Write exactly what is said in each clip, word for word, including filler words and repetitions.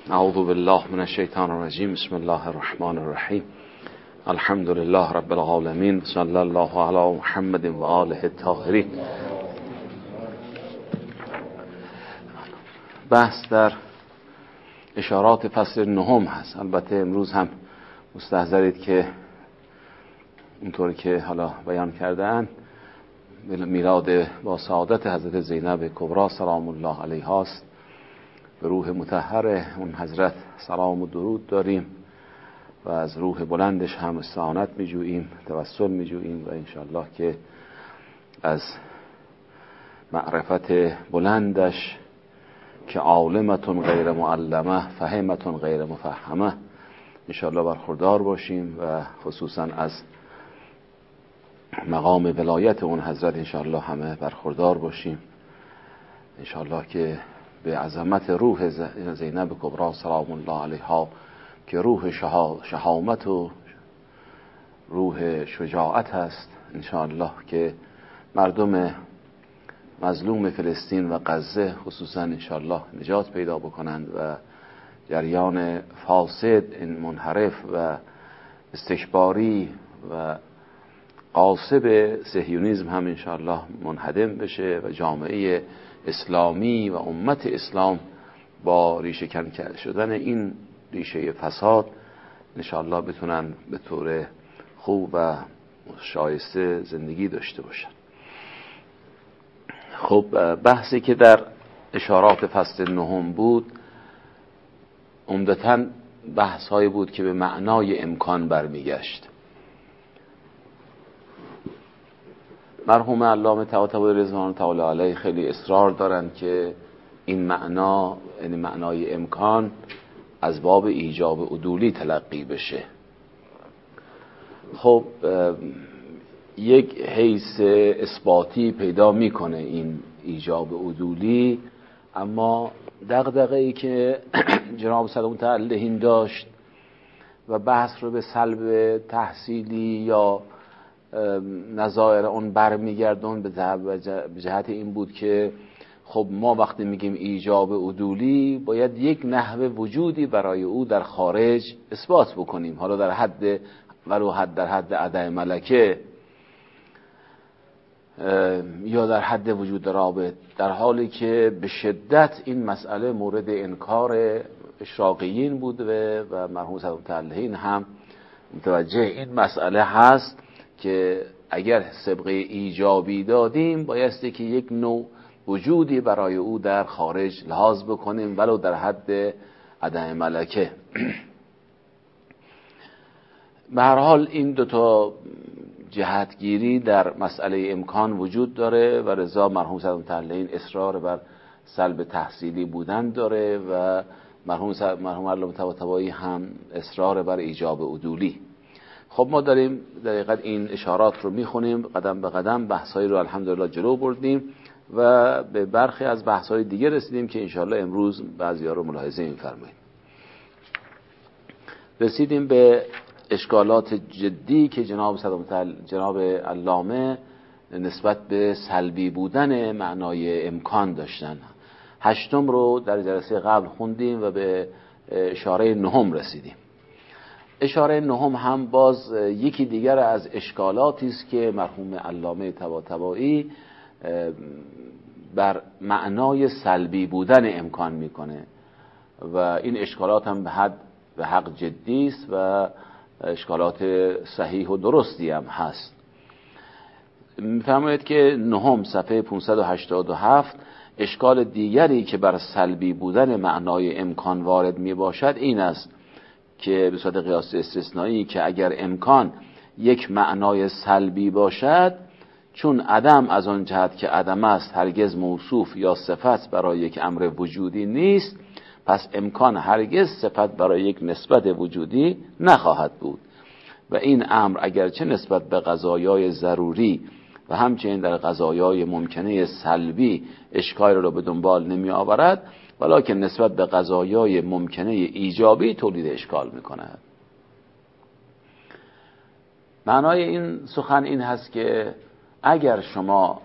اعوذ بالله من الشیطان الرجیم. بسم الله الرحمن الرحیم. الحمد لله رب العالمین. صلی الله علی محمد و آله الطاهرین. بحث در اشارات فصل نهم هست. البته امروز هم مستحضرید که اونطور که حالا بیان کردن میلاد با سعادت حضرت زینب کبری سلام الله علیها است. به روح مطهر اون حضرت سلام و درود داریم و از روح بلندش هم استعانت میجوییم، توسل میجوییم و انشاءالله که از معرفت بلندش که عالمتون غیر معلمه فهمتون غیر مفهمه انشاءالله برخوردار باشیم و خصوصا از مقام ولایت اون حضرت انشاءالله همه برخوردار باشیم. انشاءالله که به عظمت روح زینب کبری سلام الله علیها که روح شهامت و روح شجاعت است، انشاءالله که مردم مظلوم فلسطین و غزه خصوصا انشاءالله نجات پیدا بکنند و جریان فاسد این منحرف و استکباری و قاصب صهیونیسم هم انشاءالله منهدم بشه و جامعه اسلامی و امت اسلام با ریشه کن شدن این ریشه فساد انشاءالله بتونن به طور خوب و شایسته زندگی داشته باشن. خب بحثی که در اشارات فصل نهم بود عمدتاً بحث هایی بود که به معنای امکان برمیگشت. مرحوم علامه طباطبایی رضوان تعالی علیه خیلی اصرار دارند که این معنا، یعنی معنای امکان، از باب ایجاب عدولی تلقی بشه. خب یک حیث اثباتی پیدا میکنه این ایجاب عدولی، اما دغدغه‌ای که جناب صدوق متعلهین داشت و بحث رو به سلب تحصیلی یا نظایر اون برمیگردون به جهت این بود که خب ما وقتی میگیم ایجاب عدولی باید یک نحو وجودی برای او در خارج اثبات بکنیم، حالا در حد ولو حد در حد عدم ملکه یا در حد وجود رابط، در حالی که به شدت این مسئله مورد انکار اشراقیین بوده و مرحوم صدوق متعلهین هم متوجه این مسئله هست که اگر سبقه ایجابی دادیم بایستی که یک نوع وجودی برای او در خارج لحاظ بکنیم ولو در حد عدم ملکه. به هر حال این دوتا جهتگیری در مسئله امکان وجود داره و رضا مرحوم صدوق متعلهین اصرار بر سلب تحصیلی بودن داره و مرحوم مرحوم علامه طباطبایی هم اصرار بر ایجاب عدولی. خب ما داریم در حقیقت این اشارات رو میخونیم قدم به قدم، بحثایی رو الحمدلله جلو بردیم و به برخی از بحث‌های دیگه رسیدیم که انشاءالله امروز بعضی‌ها رو ملاحظه می‌فرمایید. رسیدیم به اشکالات جدی که جناب صدوق جناب علامه نسبت به سلبی بودن معنای امکان داشتن. هشتم رو در جلسه قبل خوندیم و به اشاره نهم رسیدیم. اشاره نهم هم باز یکی دیگر از اشکالاتی است که مرحوم علامه طباطبایی بر معنای سلبی بودن امکان میکنه و این اشکالات هم به حد به حق جدی است و اشکالات صحیح و درستی هم هست. میفرمایید که نهم صفحه پانصد و هشتاد و هفت اشکال دیگری که بر سلبی بودن معنای امکان وارد می باشد این است که به صورت قیاس استثنایی که اگر امکان یک معنای سلبی باشد، چون عدم از آن جهت که عدم است هرگز موصوف یا صفت برای یک امر وجودی نیست، پس امکان هرگز صفت برای یک نسبت وجودی نخواهد بود و این امر اگرچه نسبت به قضایای ضروری و همچنین در قضایای ممکنه سلبی اشکال را به دنبال نمی آورد، ولکن نسبت به قضایای ممکنه ایجابی تولید اشکال می کند. معنای این سخن این هست که اگر شما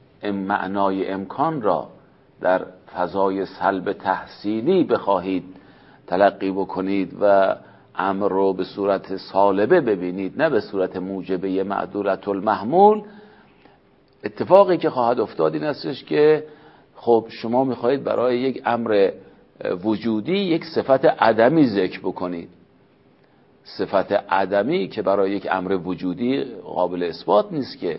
معنای امکان را در فضای سلب تحصیلی بخواهید تلقی بکنید و امر رو به صورت سالبه ببینید، نه به صورت موجبه معدولة المحمول، اتفاقی که خواهد افتاد این استش که خب شما میخواهید برای یک امر وجودی یک صفت عدمی ذکر بکنید، صفت عدمی که برای یک امر وجودی قابل اثبات نیست. که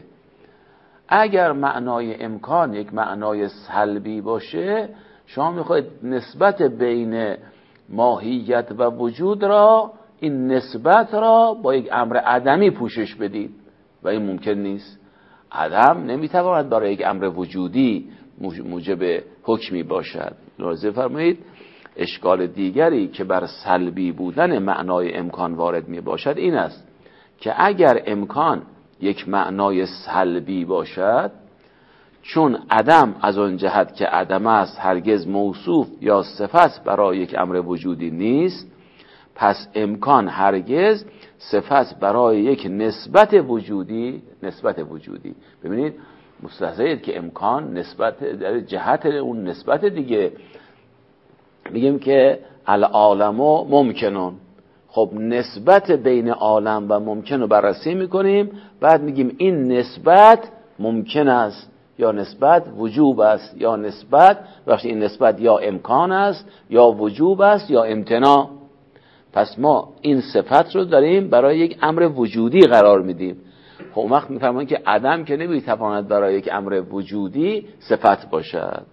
اگر معنای امکان یک معنای سلبی باشه، شما میخواید نسبت بین ماهیت و وجود را، این نسبت را با یک امر عدمی پوشش بدید و این ممکن نیست. عدم نمیتواند برای یک امر وجودی موجب حکمی باشد. لازم فرمایید اشکال دیگری که بر سلبی بودن معنای امکان وارد می باشد این است که اگر امکان یک معنای سلبی باشد، چون عدم از آن جهت که عدم است هرگز موصوف یا صفت برای یک امر وجودی نیست، پس امکان هرگز صفت برای یک نسبت وجودی نسبت وجودی ببینید مستحضرید که امکان نسبت در جهت اون نسبت دیگه. میگیم که العالم ممکنون، خب نسبت بین عالم و ممکن رو بررسی میکنیم، بعد میگیم این نسبت ممکن است یا نسبت وجوب است یا نسبت وقتی این نسبت یا امکان است یا وجوب است یا امتناع. پس ما این صفت رو داریم برای یک امر وجودی قرار میدیم. خب اون وقت میفهمن که عدم که نمیتواند برای یک امر وجودی صفت باشد،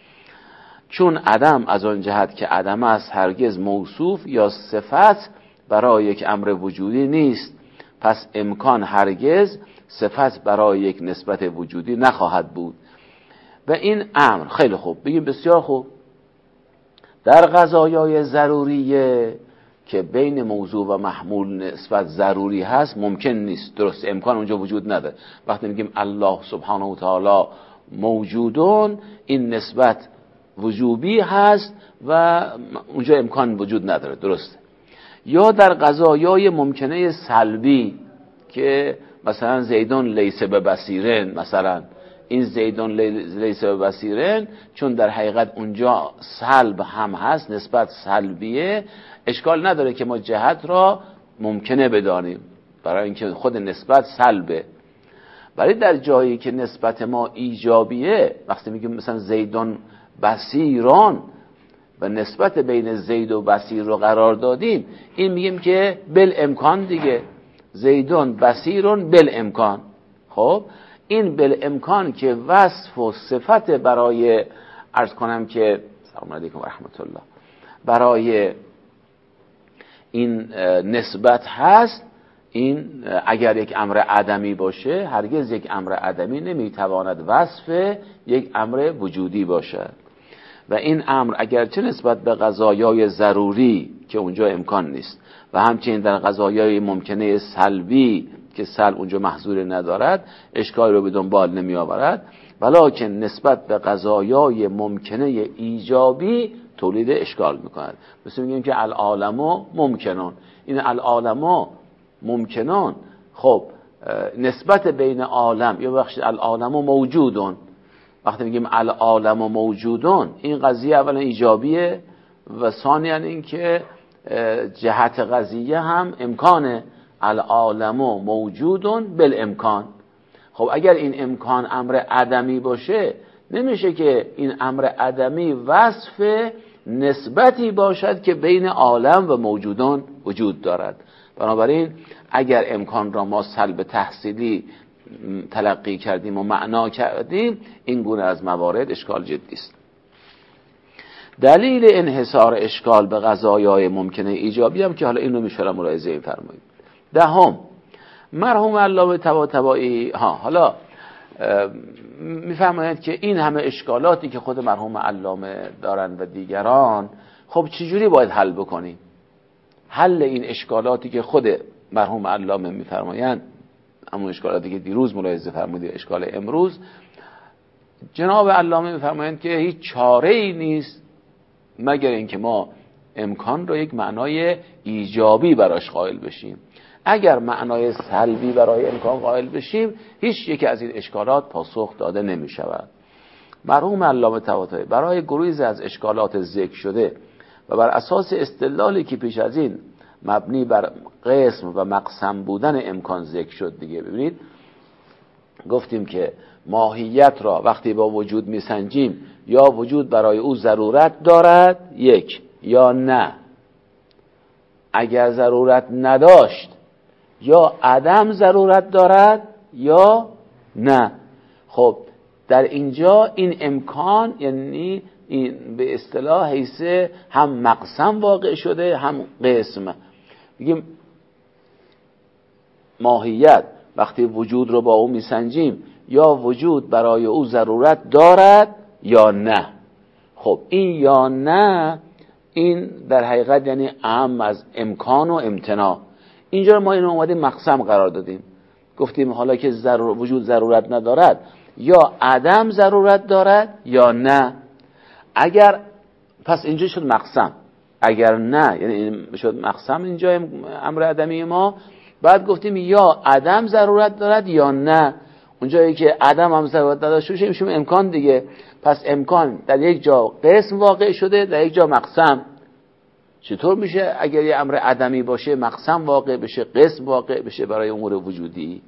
چون عدم از آن جهت که عدم است هرگز موصوف یا صفت برای یک امر وجودی نیست، پس امکان هرگز صفت برای یک نسبت وجودی نخواهد بود. و این امر خیلی خوب بگیم بسیار خوب در قضایای ضروریه که بین موضوع و محمول نسبت ضروری هست ممکن نیست، درست امکان اونجا وجود نداره. وقتی میگیم الله سبحانه و تعالی موجودون، این نسبت وجوبی هست و اونجا امکان وجود نداره، درسته. یا در قضایای ممکنه سلبی که مثلا زیدون لیس ببصیرن، مثلا این زیدون لیس ببصیرن چون در حقیقت اونجا سلب هم هست، نسبت سلبیه، اشکال نداره که ما جهت را ممکنه بدانیم برای اینکه خود نسبت سلبه. ولی در جایی که نسبت ما ایجابیه، وقتی میگیم مثلا زیدون بصیران و نسبت بین زید و بصیر رو قرار دادیم، این میگیم که بل امکان دیگه، زیدون بصیرون بل امکان. خب این بل امکان که وصف و صفت برای عرض کنم که سلام علیکم و رحمت الله برای این نسبت هست، این اگر یک امر عدمی باشه هرگز یک امر عدمی نمیتواند وصف یک امر وجودی باشد. و این امر اگرچه نسبت به قضایای ضروری که اونجا امکان نیست و همچنین در قضایای ممکنه سلبی که سلب اونجا محظور ندارد اشکال رو به دنبال نمی آورد، ولکن نسبت به قضایای ممکنه ایجابی تولید اشکال میکند. مثل میگیم که العالم ممکنون، این العالم ممکنون، خب نسبت بین عالم یا بخش العالم موجودون، وقتی میگیم العالم موجودون این قضیه اولا ایجابیه و ثانیاً این که جهت قضیه هم امکانه، العالم موجودون بالامکان. خب اگر این امکان امر عدمی باشه نمیشه که این امر عدمی وصف نسبتی باشد که بین عالم و موجودان وجود دارد. بنابراین اگر امکان را ما سلب تحصیلی تلقی کردیم و معنا کردیم، این گونه از موارد اشکال جدی است. دلیل انحصار اشکال به قضایای ممکنه ایجابی هم که حالا اینو میشه ملاحظه فرمایید. دهم، مرحوم علامه طباطبایی ها حالا میفرمایند که این همه اشکالاتی که خود مرحوم علامه دارن و دیگران، خب چجوری باید حل بکنیم؟ حل این اشکالاتی که خود مرحوم علامه میفرمایند، اما اشکالاتی که دیروز ملاحظه فرمودید، اشکال امروز، جناب علامه میفرمایند که هیچ چاره‌ای نیست مگر اینکه ما امکان رو یک معنای ایجابی براش قائل بشیم. اگر معنای سلبی برای امکان قائل بشیم، هیچ یکی از این اشکالات پاسخ داده نمی شود. مرحوم علامه طباطبایی برای گریز از اشکالات ذکر شده و بر اساس استدلالی که پیش از این مبنی بر قسم و مقسم بودن امکان ذکر شد دیگه. ببینید گفتیم که ماهیت را وقتی با وجود میسنجیم یا وجود برای او ضرورت دارد یک یا نه. اگر ضرورت نداشت یا عدم ضرورت دارد یا نه. خب در اینجا این امکان یعنی این به اصطلاح حیث هم مقسم واقع شده هم قسم. بگیم ماهیت وقتی وجود رو با او میسنجیم یا وجود برای او ضرورت دارد یا نه. خب این یا نه این در حقیقت یعنی اهم از امکان و امتناع. اینجا ما اینو اومدیم مقسم قرار دادیم، گفتیم حالا که ضرور وجود ضرورت ندارد یا عدم ضرورت دارد یا نه. اگر پس اینجا شد مقسم، اگر نه یعنی شد مقسم اینجا امر عدمی ما. بعد گفتیم یا عدم ضرورت دارد یا نه. اونجایی که عدم هم ضرورت نداشته میشه امکان دیگه. پس امکان در یک جا قسم واقع شده، در یک جا مقسم. چطور میشه اگر یه امر عدمی باشه مقسم واقع بشه، قسم واقع بشه برای امور وجودی؟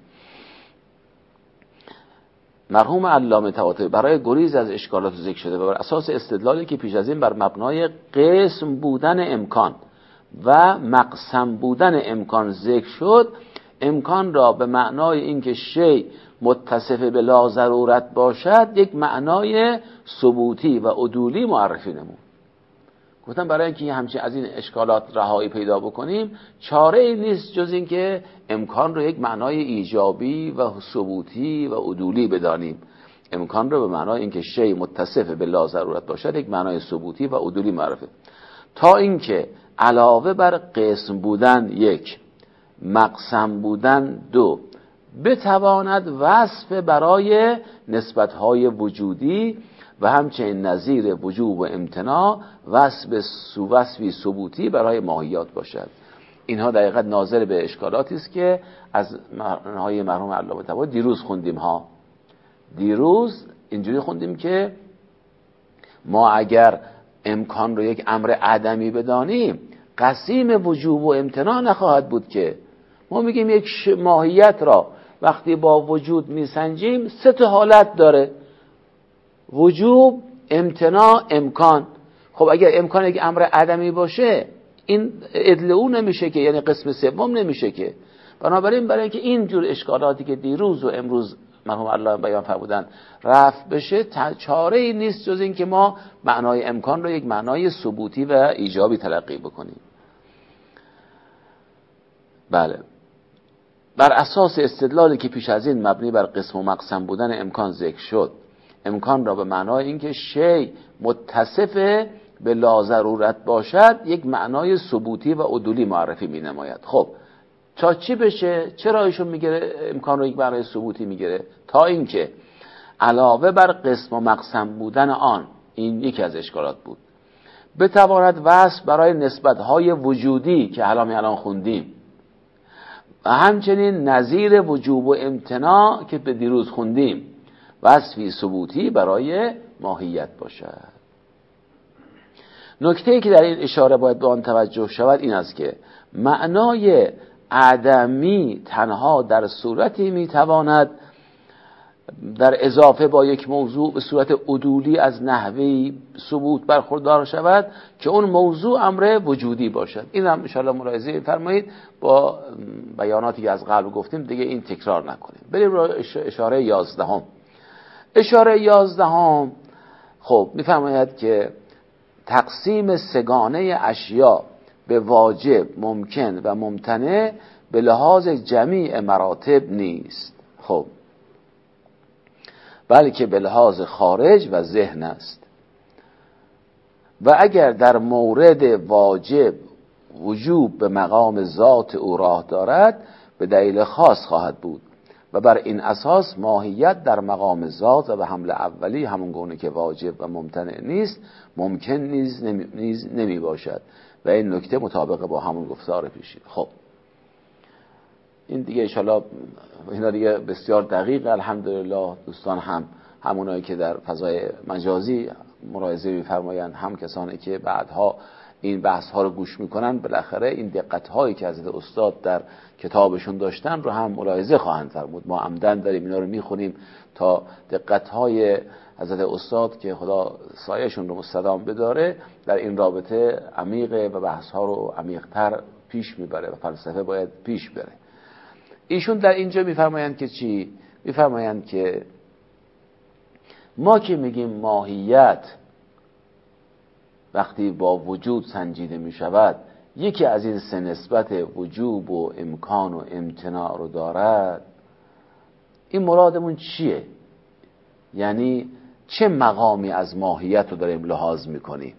مرحوم علامه طباطبایی برای گریز از اشکالات ذکر شده و بر اساس استدلالی که پیش از این بر مبنای قسم بودن امکان و مقسم بودن امکان ذکر شد، امکان را به معنای اینکه شی متصف به لا ضرورت باشد یک معنای ثبوتی و عدولی معرفی نمود. گفتم برای اینکه همچین از این اشکالات رهایی پیدا بکنیم چاره ای نیست جز این که امکان رو یک معنای ایجابی و ثبوتی و عدولی بدانیم. امکان رو به معنای اینکه شی متصف به لا ضرورت باشد یک معنای ثبوتی و عدولی معرفی، تا اینکه علاوه بر قسم بودن یک، مقسم بودن دو، بتواند وصف برای نسبت‌های وجودی و همچنین نظیر وجوب و امتناع وصف وصفی ثبوتی برای ماهیات باشد. اینها در حقیقت ناظر به اشکالاتی است که از های مرحوم علامه طباطبایی دیروز خوندیم ها. دیروز اینجوری خوندیم که ما اگر امکان رو یک امر عدمی بدانیم قسیم وجوب و امتناع نخواهد بود. که ما میگیم یک ماهیت را وقتی با وجود میسنجیم سه تا حالت داره: وجوب، امتناع، امکان. خب اگر امکان یک امر عدمی باشه این عدل او نمیشه که، یعنی قسم سوم نمیشه که. بنابراین برای اینکه این جور اشکالاتی که دیروز و امروز مرحوم الله بیان فرمودن رفع بشه چاره ای نیست جز این که ما معنای امکان رو یک معنای ثبوتی و ایجابی تلقی بکنیم. بله، بر اساس استدلالی که پیش از این مبنی بر قسم و مقسم بودن امکان ذکر شد، امکان را به معنای اینکه شی متصف به لا ضرورت باشد یک معنای ثبوتی و عدولی معرفی می نماید. خب تا چی بشه؟ چرا ایشون میگه امکان رو یک معنای ثبوتی میگیره؟ تا اینکه علاوه بر قسم و مقسم بودن آن، این یکی از اشکالات بود، بتواند وصف برای نسبت‌های وجودی که الان الان خوندیم و همچنین نظیر وجوب و امتناع که به دیروز خوندیم وصفی ثبوتی برای ماهیت باشد. نکته‌ای که در این اشاره باید به آن توجه شود این است که معنای عدمی تنها در صورتی میتواند در اضافه با یک موضوع به صورت عدولی از نحوی ثبوت برخوردار شود که اون موضوع امر وجودی باشد. این هم انشاءالله ملاحظه فرمایید با بیاناتی که از قبل گفتیم دیگه این تکرار نکنیم. بریم رو اشاره یازدهم. اشاره یازدهم خب میفرماید که تقسیم سگانه اشیاء به واجب، ممکن و ممتنع به لحاظ جمیع مراتب نیست، خب بلکه به لحاظ خارج و ذهن است. و اگر در مورد واجب وجوب به مقام ذات او راه دارد به دلیل خاص خواهد بود و بر این اساس ماهیت در مقام ذات و به حمل اولی همون گونه که واجب و ممتنع نیست ممکن نیز نمی, نیز نمی باشد و این نکته مطابق با همون گفتار پیشین. خب این دیگه انشاءالله اینا دیگه بسیار دقیق الحمدلله دوستان، هم همونایی که در فضای مجازی ملاحظه می‌فرمایند، هم کسانی که بعدها این بحث ها رو گوش میکنن بالاخره این دقت هایی که حضرت استاد در کتابشون داشتن رو هم ملاحظه خواهند فرمود. ما عمدن داریم اینا رو میخونیم تا دقت های حضرت استاد که خدا سایه‌شون رو مستدام بداره در این رابطه عمیقه و بحث ها رو عمیق‌تر پیش میبره و فلسفه باید پیش بره. ایشون در اینجا میفرمایند که چی؟ میفرمایند که ما که میگیم ماهیت وقتی با وجود سنجیده میشود یکی از این سه نسبت وجوب و امکان و امتناع رو دارد، این مرادمون چیه؟ یعنی چه مقامی از ماهیت رو داریم لحاظ میکنیم؟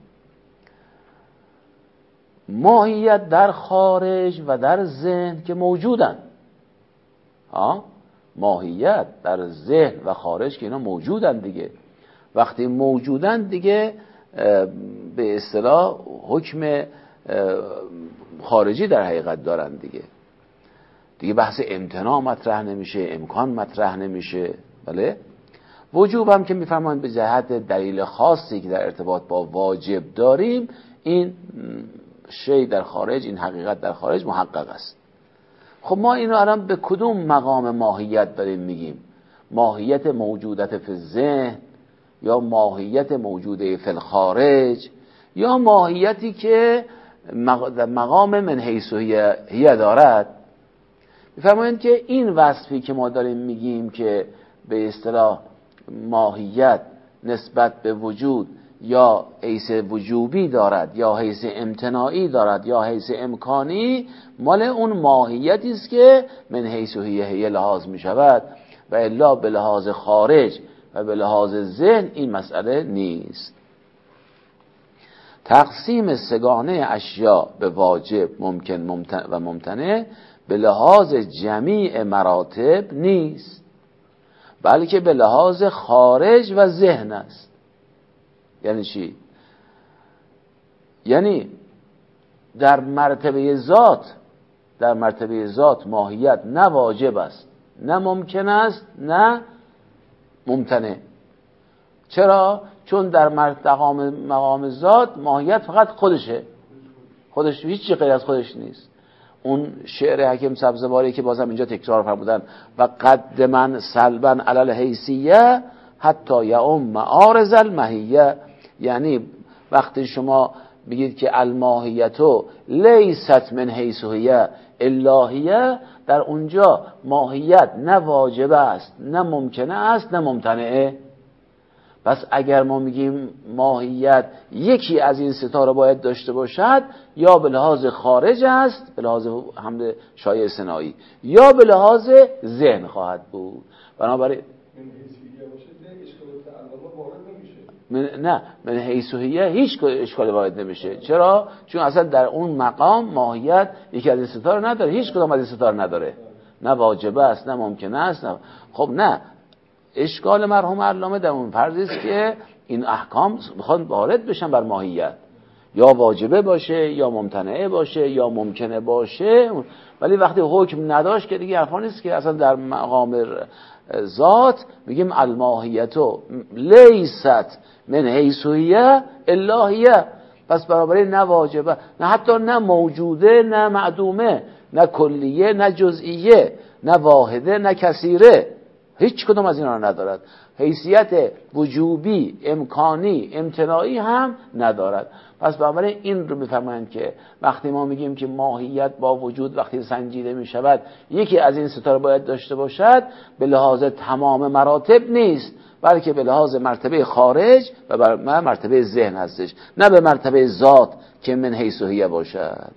ماهیت در خارج و در ذهن که موجودن، ها؟ ماهیت در ذهن و خارج که اینا موجودن دیگه. وقتی موجودن دیگه به اصطلاح حکم خارجی در حقیقت دارن دیگه. دیگه بحث امتناع مطرح نمیشه، امکان مطرح نمیشه. بله؟ وجوب هم که میفرمایند به جهت دلیل خاصی که در ارتباط با واجب داریم، این شی در خارج، این حقیقت در خارج محقق است. خب ما اینو الان به کدوم مقام ماهیت داریم میگیم؟ ماهیت موجودت فی الذهن، یا ماهیت موجوده فی الخارج، یا ماهیتی که مقام من حیث هی دارد؟ میفرمایند که این وصفی که ما داریم میگیم که به اصطلاح ماهیت نسبت به وجود یا حیث وجوبی دارد یا حیث امتناعی دارد یا حیث امکانی، مال اون ماهیتی است که من حیث هی هی لحاظ می شود و الا به لحاظ خارج و به لحاظ ذهن این مسئله نیست. تقسیم سگانه اشیاء به واجب، ممکن و ممتنع به لحاظ جمیع مراتب نیست، بلکه به لحاظ خارج و ذهن است. یعنی چی؟ یعنی در مرتبه ذات، در مرتبه ذات ماهیت نه واجب است، نه ممکن است، نه ممتنع. چرا؟ چون در مقام مقام ذات ماهیت فقط خودشه، خودش، هیچ چیز غیر از خودش نیست. اون شعر حکیم سبزواری که بازم اینجا تکرار فرمودن و قد من سلبا علی الحیثیه حتی یعم عارض الماهیه، یعنی وقتی شما بگید که الماهیتو لیست من حیث هی الهیه، در اونجا ماهیت نه واجب است، نه ممکنه است، نه ممتنعه. پس اگر ما میگیم ماهیت یکی از این ستا رو باید داشته باشد، یا به لحاظ خارج است، به لحاظ حمل شایع صناعی، یا به لحاظ ذهن خواهد بود. بنابراین من نه من حیثیه هیچ اشکالی وارد نمیشه. چرا؟ چون اصلا در اون مقام ماهیت یکی از این ستا رو نداره، هیچ کدام از این ستا رو نداره، نه واجبه است، نه ممکنه است، نه. خب نه، اشکال مرحوم علامه در اون فرض است که این احکام میخوان وارد بشن بر ماهیت، یا واجبه باشه، یا ممتنعه باشه، یا ممکنه باشه، ولی وقتی حکم نداشت که دیگه حرفا نیست که اصلا در مقام ذات میگیم الماهیتو لیست من حیث هی الهیه. پس برابری نه واجبه، نه حتی نه موجوده، نه معدومه، نه کلیه، نه جزئیه، نه واحده، نه کثیره، هیچ کدوم از اینا رو ندارد. حیثیت وجوبی، امکانی، امتناعی هم ندارد. پس بنابراین این رو میفرمایند که وقتی ما میگیم که ماهیت با وجود وقتی سنجیده میشود یکی از این ستا رو باید داشته باشد، به لحاظ تمام مراتب نیست، بلکه به لحاظ مرتبه خارج و بر مرتبه ذهن هستش، نه به مرتبه ذات که من حیث هی باشد.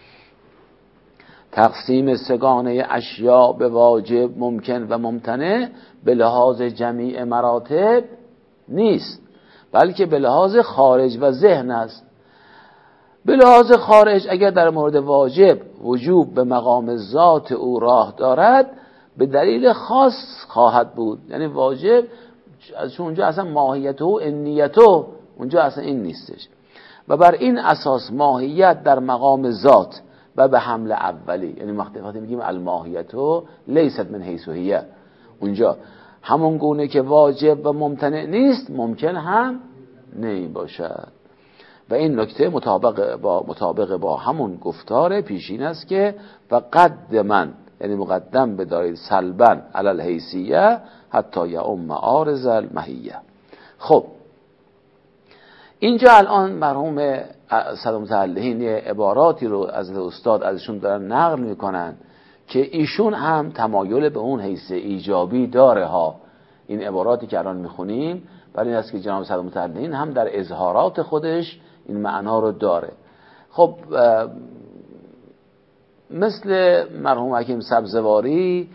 تقسیم سگانه اشیاء به واجب، ممکن و ممتنع به لحاظ جمیع مراتب نیست، بلکه به لحاظ خارج و ذهن است. به لحاظ خارج اگر در مورد واجب وجوب به مقام ذات او راه دارد، به دلیل خاص خواهد بود. یعنی واجب چون اونجا اصلا ماهیته و انیته اونجا اصلا این نیستش، و بر این اساس ماهیت در مقام ذات و به حمل اولی، یعنی وقتی میگیم الماهیتو لیست من حیث هی، اونجا همون گونه که واجب و ممتنع نیست، ممکن هم نمی باشد. و این نکته مطابق با مطابق با همون گفتار پیشین است که و قد من، یعنی مقدم بدارید سلبا علی الحیثیه حتی یعم عارض المحیه. خب اینجا الان مرحوم سلام متعلقین یه عباراتی رو از استاد ازشون دارن نقل میکنن که ایشون هم تمایل به اون حیث ایجابی داره ها. این عباراتی که الان میخونیم برای این است که جناب سلام متعلقین هم در اظهارات خودش این معنا رو داره. خب مثل مرحوم حکیم سبزواری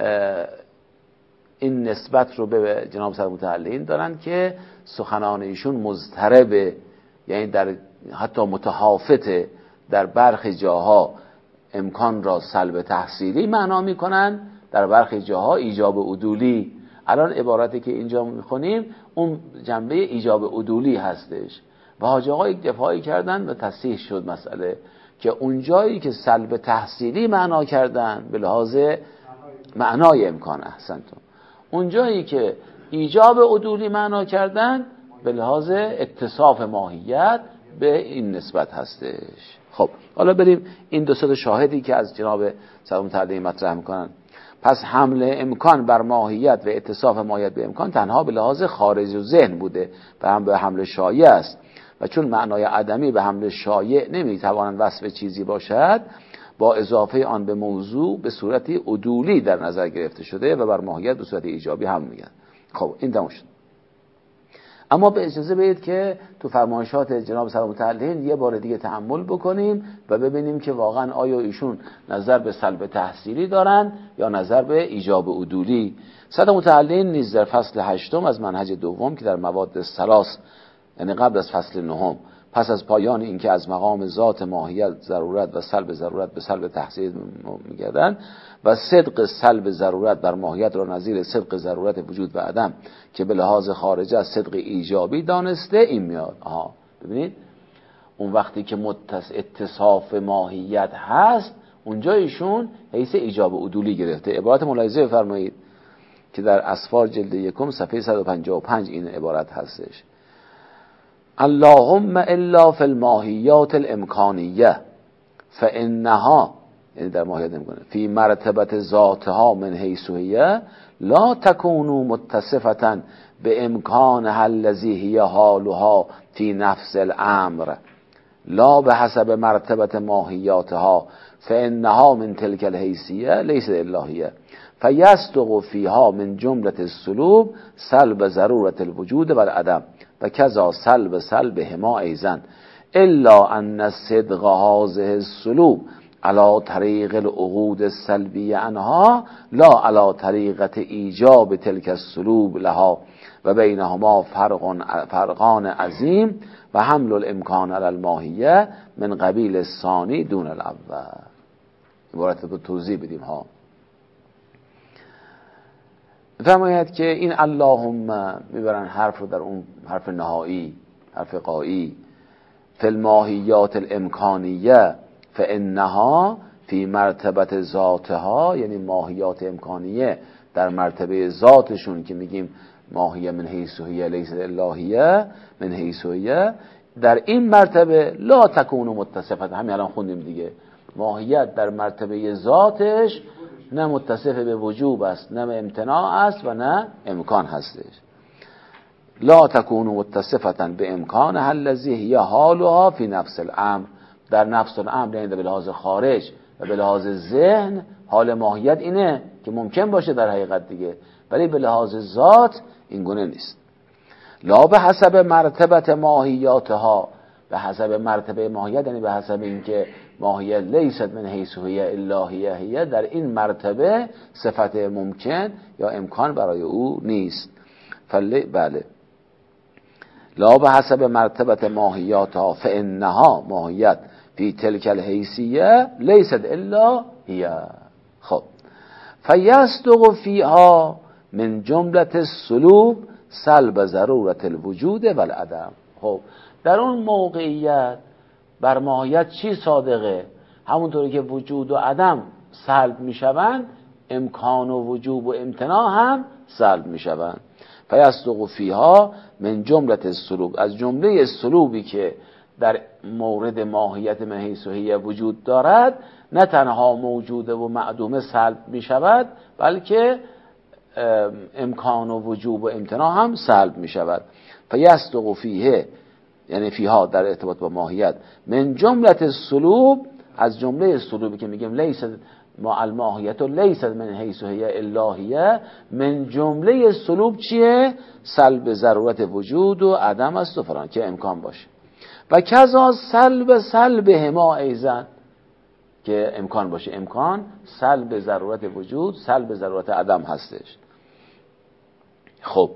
این نسبت رو به جناب سلام متعلقین دارن که سخنان ایشون مضطربه، یعنی در حتی متحافته، در برخی جاها امکان را سلب تحصیلی معنا میکنن، در برخی جاها ایجاب عدولی. الان عبارتی که اینجا میخونیم اون جنبه ایجاب عدولی هستش و حاجی آقا یک دفاعی کردن و تصحیح شد مسئله که اونجایی که سلب تحصیلی معنا کردن به لحاظ معنای امکان، احسنتون، اونجایی که ایجاب عدولی معنا کردن به لحاظ اتصاف ماهیت به این نسبت هستش. خب حالا بریم این دو سه شاهدی که از جناب سلام متعلقین مطرح میکنن. پس حمل امکان بر ماهیت و اتصاف ماهیت به امکان تنها به لحاظ خارج و ذهن بوده و هم به حمل شایع است و چون معنای عدمی به حمل شایع نمیتواند وصف چیزی باشد، با اضافه آن به موضوع به صورتی عدولی در نظر گرفته شده و بر ماهیت به صورت ایجابی هم میگن. خب این تمام شد. اما به اجازه بدید که تو فرمایشات جناب سلام متعلقین یه بار دیگه تأمل بکنیم و ببینیم که واقعا آیا ایشون نظر به سلب تحصیلی دارن یا نظر به ایجاب عدولی. سلام متعلقین نیز در فصل هشتم از منهج دوم که در مواد ثلاث، یعنی قبل از فصل نهم، پس از پایان اینکه از مقام ذات ماهیت ضرورت و سلب ضرورت به سلب تحصیل میگردن و صدق سلب ضرورت بر ماهیت را نظیر صدق ضرورت وجود و عدم که به لحاظ خارجه از صدق ایجابی دانسته این میاد. آها ببینید اون وقتی که متص... اتصاف ماهیت هست اونجا ایشون حیث ایجاب عدولی گرفته. عبارت ملاحظه بفرمایید که در اسفار جلد یکم صفحه صد و پنجاه و پنج این عبارت هستش: اللهم الا فی الماهیات الامکانیه فانها، یعنی در ماهیت امکانیه، فی مرتبت ذاتها من حیث هی لا تکونوا متصفة به امکان الذی هی حالها فی نفس الامر لا به حسب مرتبت ماهیاتها فانها من تلک الحیثیه لیس الهیه فیصدق فیها من جملة السلوب سلب ضرورت الوجود و العدم و کذا سلب سلبهما ایضا الا ان الصدق هذه السلوب على طریق العقود السلبیه عنها لا على طریقة ایجاب تلک السلوب لها و بینهما فرق فرقان عظیم و حمل الامکان علی الماهیه من قبیل الثانی دون الاول. عبارت رو توضیح بدیم ها. فرماید که این اللهم میبرن حرف رو در اون حرف نهایی، حرف قایی، فی الماهیات الامکانیه فانها فی مرتبت ذاتها، یعنی ماهیات امکانیه در مرتبه ذاتشون که میگیم ماهیه من حیث هی لیس الهیه من حیث هی، در این مرتبه لا تکون متصفه، همین الان خوندیم دیگه، ماهیت در مرتبه ذاتش نه متصف به وجوب است، نه امتناع است و نه امکان هستش. لا تکون متصفة به امکان الذی هی حالها فی نفس الامر، در نفس الامر، یعنی به لحاظ خارج و به لحاظ ذهن حال ماهیت اینه که ممکن باشه در حقیقت دیگه، ولی به لحاظ ذات این گونه نیست. لا به حسب مرتبت ماهیاتها، به حسب مرتبه ماهیت یعنی به حسب اینکه ماهیت لیست من حیث هی الهیه هی، در این مرتبه صفت ممکن یا امکان برای او نیست. فلی بله لا به حسب مرتبت ماهیاتها فانها ماهیت فی تلک الحیثیه لیست الا هی. خب فیصدق فیها من جملة السلوب سلب ضرورت الوجود و العدم. خب در اون موقعیت بر ماهیت چی صادقه؟ همونطوری که وجود و عدم سلب میشوند، امکان و وجوب و امتناع هم سلب میشوند. فیصدق فیها من جملة السلوب، از جمله سلوبی که در مورد ماهیت من حیث هی وجود دارد نه تنها موجوده و معدومه سلب می شود، بلکه امکان و وجوب و امتناع هم سلب می شود. فیصدق فیه، یعنی فیها در ارتباط با ماهیت، من جملت السلوب، از جمله سلوبی که میگیم لیس ما الماهیت و لیست من حیث هی الهیه، من جمله سلوب چیه؟ سلب ضرورت وجود و عدم است و فلان که امکان باشه. و کذا سلب سلب هما ایزن، که امکان باشه، امکان سلب ضرورت وجود سلب ضرورت عدم هستش. خب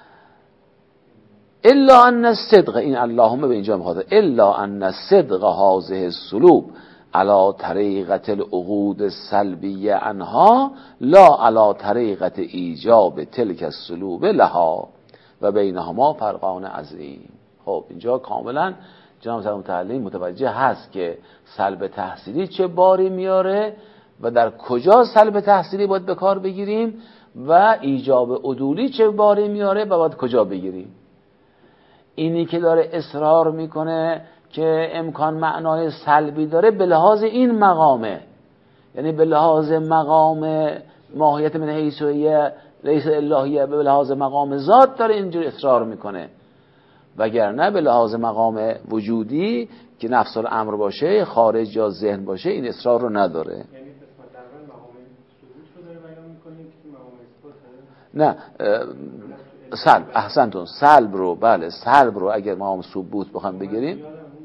الا ان الصدق، این اللهم به اینجا میخواد، الا ان الصدق هذه السلوب علی طریقت العقود السلبیه عنها لا علی طریقت ایجاب تلک السلوب لها و بینهما فرقان عظیم. خب اینجا کاملا جناب سلام متعلم متوجه هست که سلب تحصیلی چه باری میاره و در کجا سلب تحصیلی باید به کار بگیریم و ایجاب عدولی چه باری میاره و باید کجا بگیریم. اینی که داره اصرار میکنه که امکان معنای سلبی داره به لحاظ این مقامه، یعنی به لحاظ مقام ماهیت من حیث هی لیس الهیه، به لحاظ مقام ذات داره اینجور اصرار میکنه، وگرنه به لحاظ مقام وجودی که نفس الامر باشه، خارج یا ذهن باشه، این اصرار رو نداره. یعنی قسمت اول مقام ثبوت رو داره بیان میکنیم که مقام اثبات نه سلب، احسنتون، سلب رو، بله سلب رو اگر مقام ثبوت بخوام بگیریم،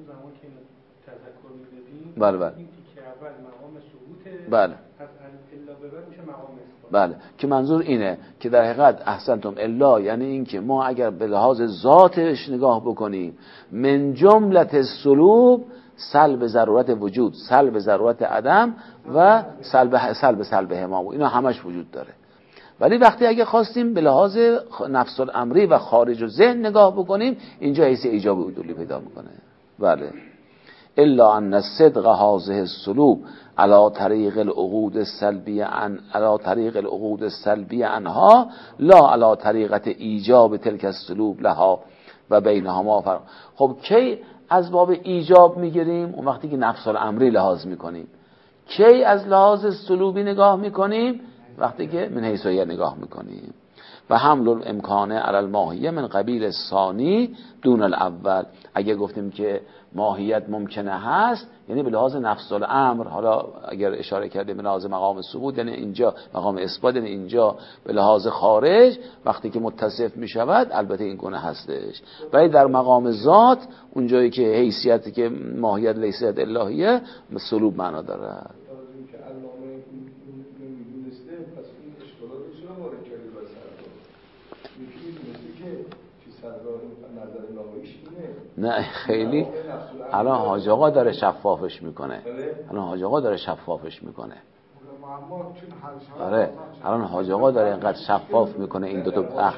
بله بله این تیکه اول مقام ثبوت، بله از الا به بعد میشه مقام اثبات، بله که منظور اینه که در حقیقت احسنتم الا یعنی این که ما اگر به لحاظ ذاتش نگاه بکنیم، من جملت السلوب سلب ضرورت وجود سلب ضرورت عدم و سلب سلب سلب هما، اینا همش وجود داره. ولی وقتی اگه خواستیم به لحاظ نفس الامری و خارج و ذهن نگاه بکنیم، اینجا حیث ایجاب عدولی پیدا میکنه. بله الا ان الصدق هذه السلوب على طریق العقود السلبیه عن على طریق العقود السلبیه عنها لا على طریقت ایجاب تلک السلوب لها و بینهما فرق. خب کی از باب ایجاب میگیریم؟ اون وقتی که نفس الامری لحاظ میکنیم. کی از لحاظ سلوبی نگاه میکنیم؟ وقتی که من حیث هی نگاه میکنیم. و حمل الامکانه علی الماهیه من قبیل ثانی دون الاول، اگه گفتیم که ماهیت ممکنه هست یعنی به لحاظ نفس الامر، حالا اگر اشاره کردیم به لحاظ مقام ثبوت یعنی اینجا مقام اثبات، یعنی اینجا به لحاظ خارج وقتی که متصف می شود البته این گونه هستش. ولی در مقام ذات اونجایی که حیثیتی که ماهیت لیست الهیه سلوب معنا داره. نه خیلی الان حاج آقا داره شفافش میکنه، الان حاج آقا داره شفافش میکنه. آره الان حاج آقا داره اینقدر شفاف میکنه این دو تا بخش.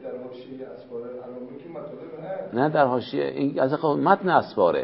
نه در حاشیه این از متن اسفاره.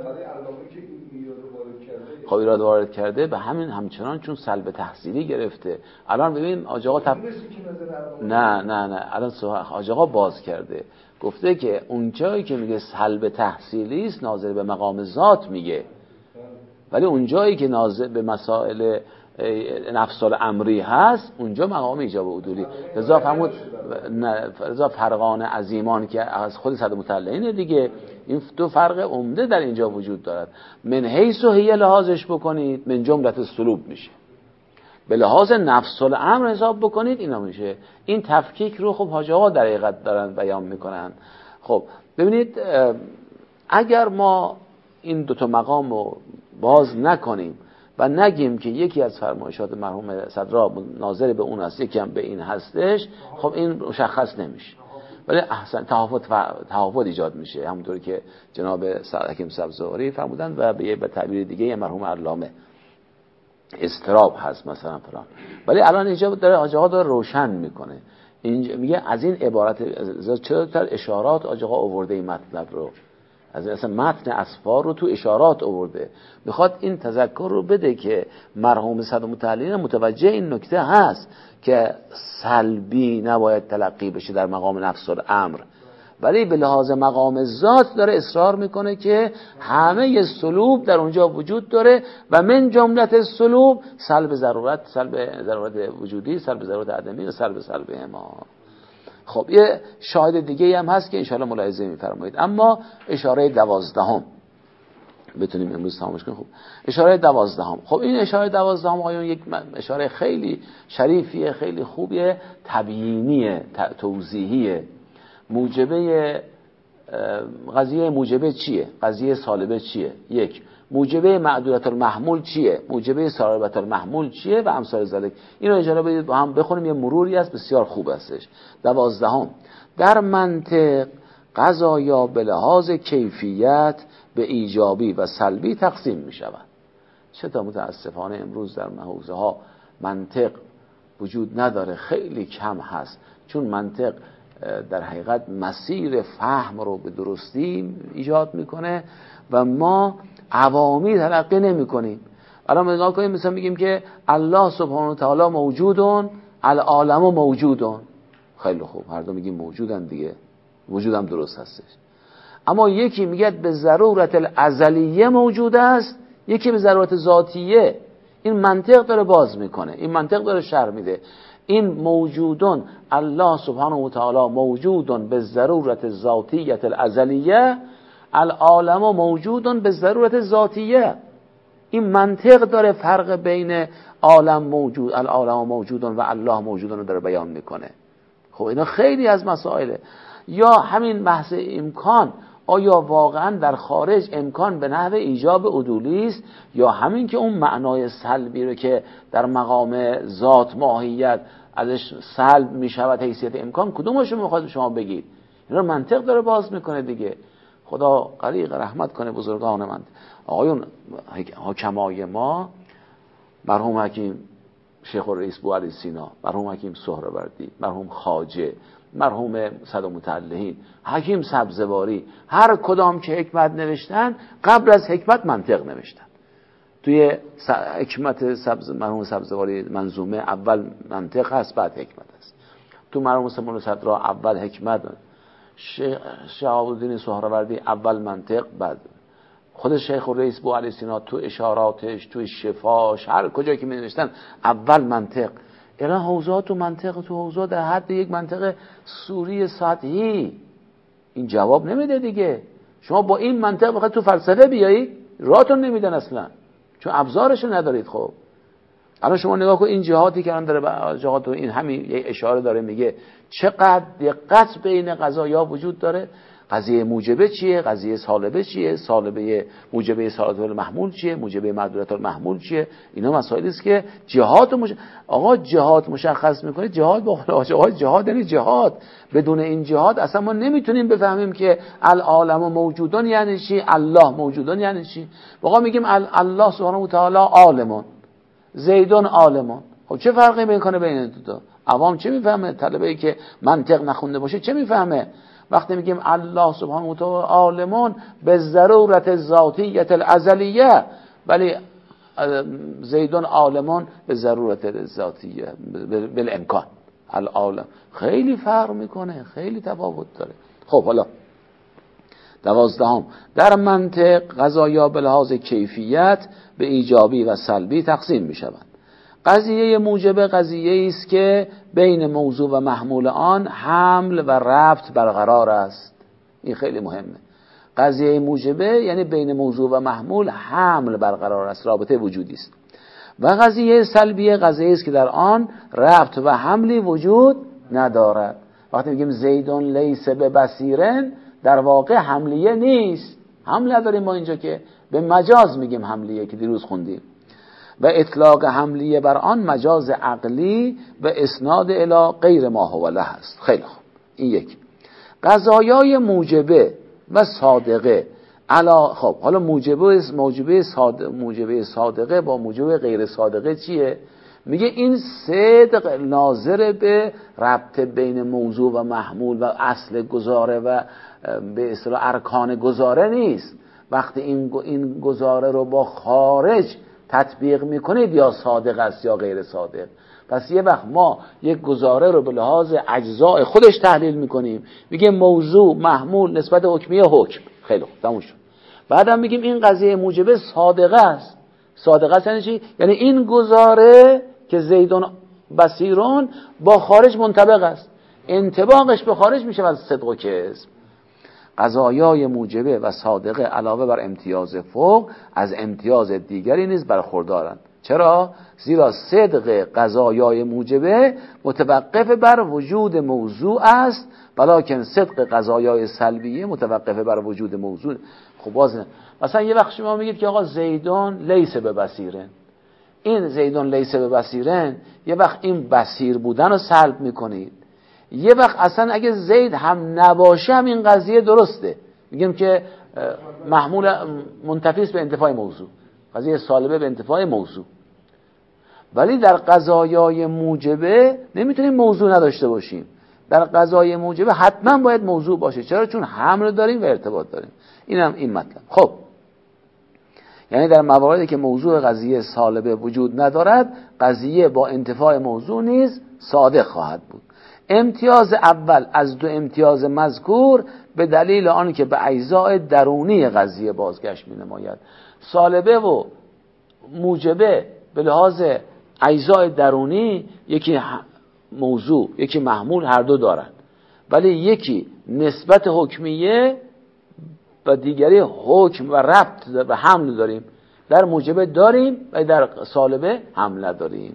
خب ایراد وارد کرده به همین همچنان چون سلب تحصیلی گرفته. الان ببین حاج آقا تب... نه نه نه الان حاج آقا باز کرده، گفته که اون جایی که میگه سلب تحصیلی است ناظر به مقام ذات میگه، ولی اون جایی که ناظر به مسائل نفس الامری هست اونجا مقام ایجاب عدولی. رضا فرمود رضا فرقان عظیمان که از خود صد متعلقین دیگه، این دو فرق عمده در اینجا وجود دارد. من حیث هی لحاظش بکنید من جملت السلوب میشه، به لحاظ نفس الامر حساب بکنید اینا میشه. این تفکیک رو خب حاج آقا در حقیقت دارن بیان میکنن. خب ببینید اگر ما این دوتا مقام رو باز نکنیم و نگیم که یکی از فرمایشات مرحوم صدرا ناظر به اون است یکی هم به این هستش، خب این مشخص نمیشه، ولی احسن تفاوت تفاوت ایجاد میشه، همونطوری که جناب حکیم سبزواری فرمودن و به به تعبیر دیگه مرحوم علامه استراب هست مثلا فلان. ولی الان اینجا داره حاج آقا داره روشن میکنه، اینجا میگه از این عبارت چرا تر اشارات حاج آقا آورده این مطلب رو، از اصلا متن اسفار رو تو اشارات آورده، میخواد این تذکر رو بده که مرحوم صد متعلقین متوجه این نکته هست که سلبی نباید تلقی بشه در مقام نفس الامر ولی به لحاظ مقام ذات داره اصرار میکنه که همه سلوب در اونجا وجود داره و من جملت سلوب سلب ضرورت، سلب ضرورت وجودی، سلب ضرورت عدمی و سلب سلب ما. خب یه شاهد دیگه هم هست که انشاءالله ملاحظه میفرمایید. اما اشاره دوازدهم بتونیم امروز تمامش کنیم. خب اشاره دوازدهم، خب این اشاره دوازدهم آیون یک اشاره خیلی شریفیه، خیلی خوبیه، تبیینیه، توضیحیه. موجبه قضیه موجبه چیه؟ قضیه سالبه چیه؟ یک، موجبه معدودة المحمول چیه؟ موجبه سالبة المحمول چیه؟ و امثال ذلک. اینو اجازه بدید با هم بخونیم، یه مروری است بسیار خوب هستش. دوازدهم، در منطق قضایا به لحاظ کیفیت به ایجابی و سلبی تقسیم می شود. چطور متاسفانه امروز در حوزه ها منطق وجود نداره، خیلی کم هست، چون منطق در حقیقت مسیر فهم رو به درستی ایجاد میکنه و ما عوامی تلقی نمی کنیم. الان نگاه کنیم، مثلا میگیم که الله سبحانه و تعالی موجودون، العالم موجودون. خیلی خوب، هر دو میگیم موجودن دیگه، وجودم درست هستش. اما یکی میگه به ضرورت الازلیه موجود است، یکی به ضرورت ذاتیه. این منطق داره باز میکنه، این منطق داره شرح میده. این موجودون، الله سبحانه و تعالی موجودون به ضرورت ذاتیت الازلیه، العالم موجودون به ضرورت ذاتیه. این منطق داره فرق بین عالم موجود، العالم موجودون و الله موجودون رو داره بیان میکنه. خب اینا خیلی از مسائله. یا همین بحث امکان، آیا واقعا در خارج امکان به نحو ایجاب عدولی است، یا همین که اون معنای سلبی رو که در مقام ذات ماهیت ازش سلب می شود حیثیت امکان، کدومش رو میخواد شما بگید؟ اینا منطق داره باز میکنه دیگه. خدا غریق رحمت کنه بزرگان من. آقایون حکمای ما، مرحوم حکیم شیخ الرئیس بوعلی سینا، مرحوم حکیم سهروردی، مرحوم خواجه، مرحوم صدامتعلهین، حکیم سبزواری، هر کدام که حکمت نوشتن قبل از حکمت منطق نوشتن. توی حکمت سبز مرحوم سبزواری منظومه اول منطق هست بعد حکمت هست. تو مرحوم سمون صدرا اول حکمت، شهاب الدین سهروردی اول منطق، بعد خود شیخ الرئیس بوعلی سینا تو اشاراتش، تو شفاش، هر کجا که می نوشتن اول منطق. الان حوزات تو منطق، تو حوزات در حد یک منطق سوری سطحی این جواب نمیده دیگه. شما با این منطق بخواید تو فلسفه بیایید، راهتون نمیدن اصلا، چون ابزارش ندارید. خب الان شما نگاه کن این جهاتی که الان داره، جهات این همین یک اشاره داره میگه چقدر دقت بین قضایا وجود داره. قضیه موجبه چیه؟ قضیه سالبه چیه؟ سالبه موجبه سالبه المحمول چیه؟ موجبه معدودة المحمول چیه؟ اینا مسائلی است که جهات مش... آقا جهات مشخص میکنه. جهات با آقا جهات یعنی جهات. بدون این جهات اصلا ما نمیتونیم بفهمیم که العالم موجودون یعنی چی، الله موجودون یعنی چی. آقا میگیم الله سبحانه و تعالی عالمون، زیدون عالمون. خب چه فرقی میکنه بین دو تا؟ عوام چه میفهمه؟ طلبه‌ای که منطق نخونده باشه چه میفهمه؟ وقتی میگیم الله سبحانه و تعالی عالمون به ضرورت ذاتیت الازلیه، ولی زیدون عالمون به ضرورت ذاتیه بالامکان العالم، خیلی فرق میکنه، خیلی تفاوت داره. خب حالا دوازدهم، در منطق قضایا به لحاظ کیفیت به ایجابی و سلبی تقسیم میشوند. قضیه موجبه قضیه است که بین موضوع و محمول آن حمل و ربط برقرار است. این خیلی مهمه. قضیه موجبه یعنی بین موضوع و محمول حمل برقرار است، رابطه وجودی است. و قضیه سلبیه قضیه است که در آن ربط و حملی وجود ندارد. وقتی میگیم زیدون لیس به بصیرن، در واقع حملیه نیست، حمل نداریم ما اینجا، که به مجاز میگیم حملیه که دیروز خوندیم. و اطلاق حملیه بر آن مجاز عقلی و اسناد الی غیر ما هو له است. خیلی خوب، این یک. قضایای موجبه و صادقه علا، خب حالا موجبه موجبه صادقه موجبه صادقه با موجبه غیر صادقه چیه؟ میگه این صدق ناظر به ربط بین موضوع و محمول و اصل گزاره و به اصطلاح ارکان گزاره نیست. وقتی این این گزاره رو با خارج تطبیق میکنید یا صادق است یا غیر صادق. پس یه وقت ما یک گزاره رو به لحاظ اجزاء خودش تحلیل میکنیم، میگه موضوع محمول نسبت حکمیه حکم، خیلی خوب تموم شد. بعدم میگیم این قضیه موجبه صادقه است. صادقه است یعنی چی؟ یعنی این گزاره که زیدون بصیرون با خارج منطبق است، انطباقش به خارج میشه از صدق و کذب. قضایای موجبه و صادقه علاوه بر امتیاز فوق از امتیاز دیگری نیز برخوردارند. چرا؟ زیرا صدق قضایای موجبه متوقف بر وجود موضوع است، ولکن صدق قضایای سلبیه متوقف بر وجود موضوع. خب باز مثلا یه وقت شما میگید که آقا زیدون لیس به بصیرن، این زیدون لیس به بصیرن، یه وقت این بصیر بودن رو سلب میکنید، یه وقت اصلا اگه زید هم نباشه هم این قضیه درسته، میگیم که محمول منتفیس به انتفاع موضوع، قضیه سالبه به انتفاع موضوع. ولی در قضایای موجبه نمیتونیم موضوع نداشته باشیم، در قضای موجبه حتما باید موضوع باشه. چرا؟ چون حمل داریم و ارتباط داریم. اینم این مطلب. خب یعنی در مواردی که موضوع قضیه سالبه وجود ندارد، قضیه با انتفاع موضوع نیز صادق خواهد بود. امتیاز اول از دو امتیاز مذکور به دلیل آن که به اجزاء درونی قضیه بازگشت می نماید. سالبه و موجبه به لحاظ اجزاء درونی یکی موضوع یکی محمول هر دو دارند، ولی یکی نسبت حکمیه و دیگری حکم و ربط و حمل داریم. در موجبه داریم و در سالبه حمل نداریم.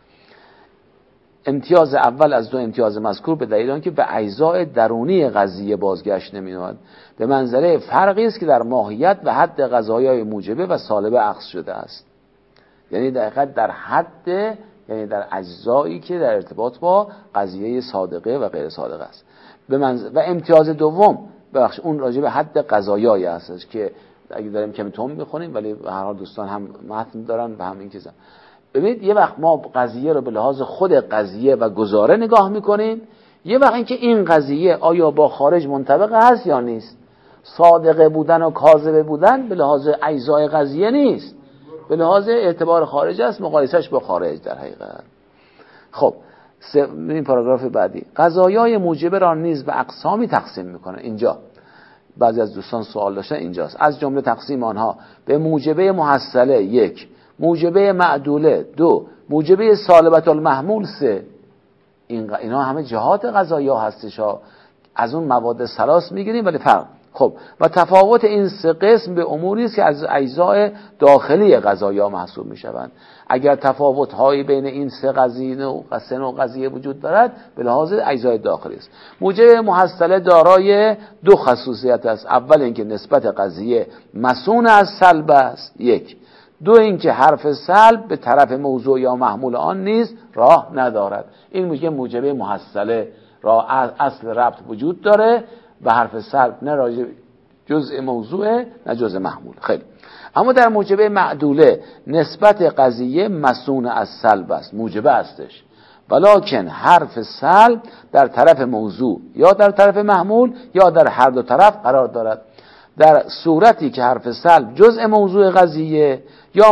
امتیاز اول از دو امتیاز مذکور به دلیل آنکه به اجزاء درونی قضیه بازگشت نمی‌نماید، به منزله فرقی است که در ماهیت و حد قضایای موجبه و سالبه اخذ شده است. یعنی دقیقاً در حد، یعنی در اجزایی که در ارتباط با قضیه صادقه و غیر صادقه است. به منزله و امتیاز دوم بخش اون راجع به حد قضایای هستش که اگه داریم کمی تون می‌خونیم ولی به هر حال دوستان هم متن دارن و هم این چیزا. ببینید یه وقت ما قضیه رو به لحاظ خود قضیه و گزاره نگاه میکنیم، یه وقت اینکه این قضیه آیا با خارج منطبق هست یا نیست. صادقه بودن و کاذبه بودن به لحاظ اجزای قضیه نیست، به لحاظ اعتبار خارج است، مقایسهش با خارج در حقیقت. خب این پاراگراف بعدی، قضایای موجبه را نیز به اقسامی تقسیم میکنه. اینجا بعضی از دوستان سوال داشتن، اینجاست. از جمله تقسیم آنها به موجبه محصله یک، موجبه معدوله دو، موجبه سالبت المحمول سه. این اینا همه جهات قضایا هستش ها. از اون مواد سلاس میگیریم ولی فرق. خب و تفاوت این سه قسم به اموری است که از اجزای داخلی قضایا محسوب میشوند. اگر تفاوت هایی بین این سه قضیه و سه نوع قضیه وجود دارد به لحاظ اجزای داخلی است. موجب محصله دارای دو خصوصیت است. اول اینکه نسبت قضیه مسون از سلب است یک، دو اینکه حرف سلب به طرف موضوع یا محمول آن نیز راه ندارد. این میگه موجبه محصله را اصل ربط وجود داره به حرف سلب، نه راجع جزء موضوع نه جزء محمول. خیلی. اما در موجبه معدوله نسبت قضیه مسون از سلب است، موجبه استش، ولکن حرف سلب در طرف موضوع یا در طرف محمول یا در هر دو طرف قرار دارد. در صورتی که حرف سلب جزء موضوع قضیه یا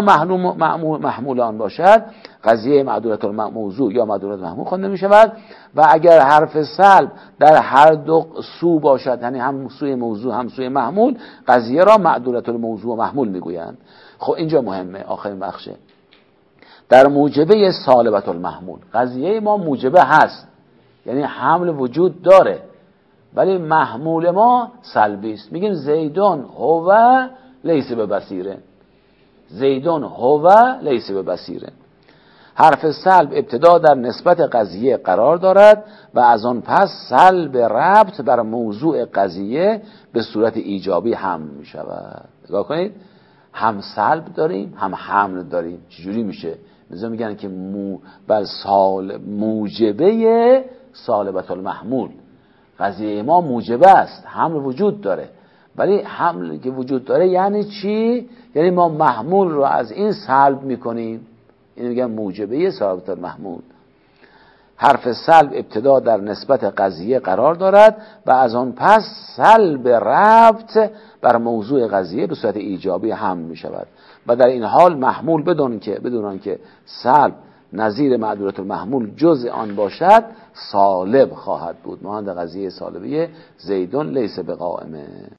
محمول آن باشد، قضیه معدولت الموضوع یا معدولت محمول خوانده می شود. و اگر حرف سلب در هر دو سو باشد، یعنی هم سوی موضوع هم سوی محمول، قضیه را معدولت الموضوع و محمول می گویند. خب اینجا مهمه، آخرین بخشه. در موجبه سالبت المحمول قضیه ما موجبه هست، یعنی حمل وجود داره، ولی محمول ما سلبی است. میگیم زیدون هو لیس به بصیره، زیدون هو لیس به بصیره. حرف سلب ابتدا در نسبت قضیه قرار دارد و از آن پس سلب ربط بر موضوع قضیه به صورت ایجابی حمل می شود. نگاه کنید، هم سلب داریم هم حمل داریم. چجوری میشه؟ مثلا میگن که مو بل سال موجبه سالبت المحمول، قضیه ما موجبه است، حمل وجود داره، ولی حمل که وجود داره یعنی چی؟ یعنی ما محمول رو از این سلب میکنیم. این میگن موجبه سالبت المحمول. حرف سلب ابتدا در نسبت قضیه قرار دارد و از آن پس سلب ربط بر موضوع قضیه به صورت ایجابی حمل می شود و در این حال محمول بدون که بدون که سلب نظیر معدولة المحمول جزء آن باشد سالب خواهد بود، مانند قضیه سالبیه زیدون لیس بقائمه.